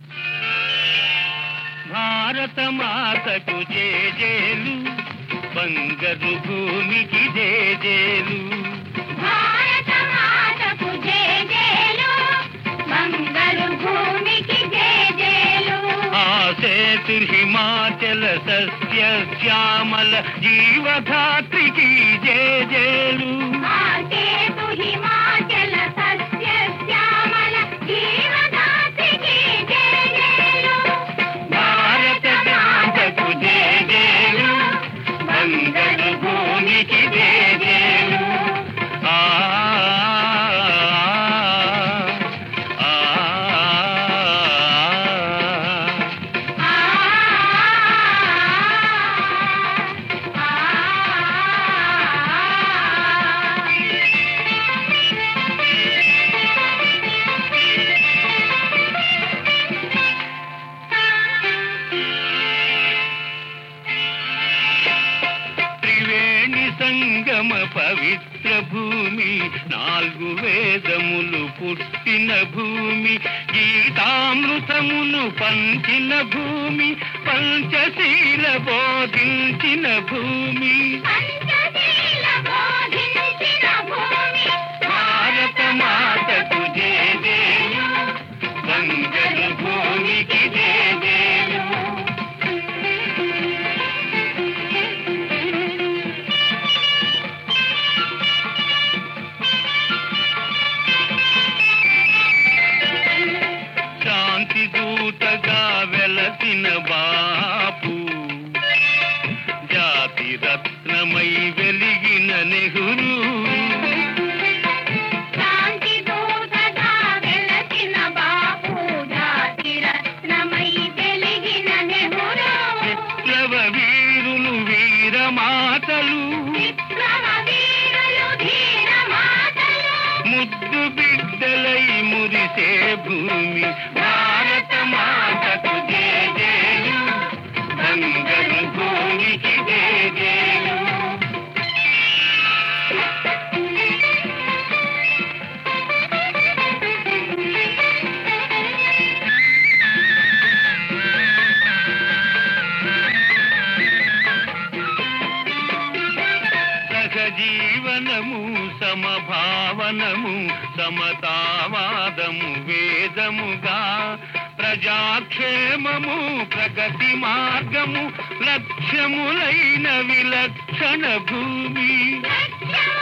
భారత మాతకు జేజేలు, బంగారు భూమికి జేజేలు. భారత మాతకు జేజేలు, బంగారు భూమికి జేజేలు. ఆ సేతు హిమాచల సస్య శ్యామల జీవధాత్రికి జేజేలు. ఆ సేతు హిమాచల సస్య శ్యామల జీవధాత్రికి జేజేలు. భారత మాతకు జేజేలు, బంగారు భూమికి జేజేలు. ఆ త్రివేణి సంగమ పవిత్ర భూమి, 4 వేదములు పుట్టిన భూమి, గీతామృతమును పంచిన భూమి, పంచశీల బోధించిన భూమి. పంచశీల బోధించిన భూమి. భారత మాతకు జేజేలు, బంగారు భూమికి జేజేలు. శాంతి దూతగా వెలసిన బాపు, జాతి రత్నమై వెలిగిన నెహ్రూ. శాంతి దూతగా వెలసిన బాపు, జాతి రత్నమై వెలిగిన నెహ్రూ. విప్లవ వీరులు వీరమాతలు, విప్లవ వీరులు ధీర మాతలు. ముద్దు బిడ్డలై మురిసే భూమి. భారత మాతకు జేజేలు, బంగారు భూమికి జేజేలు. సహజీవనము, సమభావనము, సమతావాదము వేదముగా, ప్రజాక్షేమము ప్రగతి మార్గము, లక్ష్యములైన విలక్షణ భూమి. లక్ష్యము